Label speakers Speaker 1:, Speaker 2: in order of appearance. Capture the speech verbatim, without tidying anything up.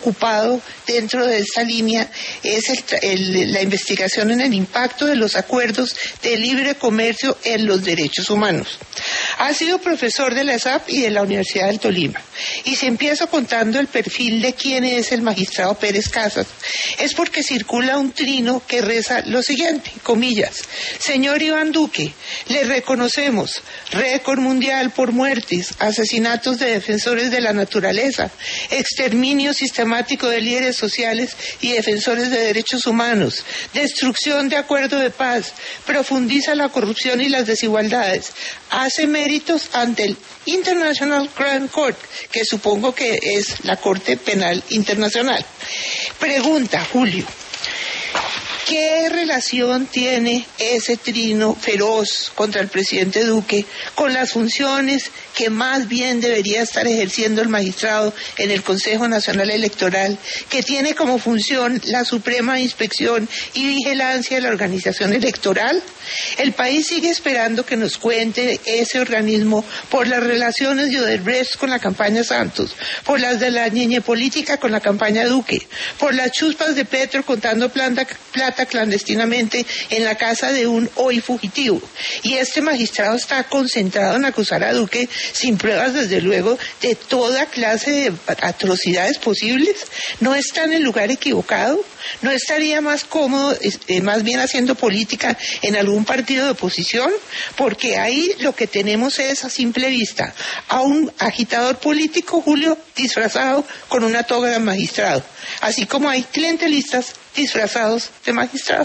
Speaker 1: ocupado dentro de esta línea es el, el, la investigación en el impacto de los acuerdos de libre comercio en los derechos humanos. Ha sido profesor de la E S A P y de la Universidad del Tolima. Y si empiezo contando el perfil de quién es el magistrado Pérez Casas, es porque circula un trino que reza lo siguiente, comillas: señor Iván Duque, le reconocemos récord mundial por muertes, asesinatos de defensores de la naturaleza, exterminio sistemático de líderes sociales y defensores de derechos humanos, destrucción de acuerdo de paz, profundiza la corrupción y las desigualdades, hace méritos ante el International Crime Court, que supongo que es la Corte Penal Internacional. Pregunta, Julio, ¿qué relación tiene ese trino feroz contra el presidente Duque con las funciones que más bien debería estar ejerciendo el magistrado en el Consejo Nacional Electoral, que tiene como función la suprema inspección y vigilancia de la organización electoral? El país sigue esperando que nos cuente ese organismo por las relaciones de Odebrecht con la campaña Santos, por las de la ñeñe política con la campaña Duque, por las chuspas de Petro contando plata, plata clandestinamente en la casa de un hoy fugitivo. Y este magistrado está concentrado en acusar a Duque sin pruebas, desde luego, de toda clase de atrocidades posibles. ¿No está en el lugar equivocado? ¿No estaría más cómodo, eh, más bien haciendo política en algún partido de oposición? Porque ahí lo que tenemos es, a simple vista, a un agitador político, Julio, disfrazado con una toga de magistrado, así como hay clientelistas disfrazados de magistrado.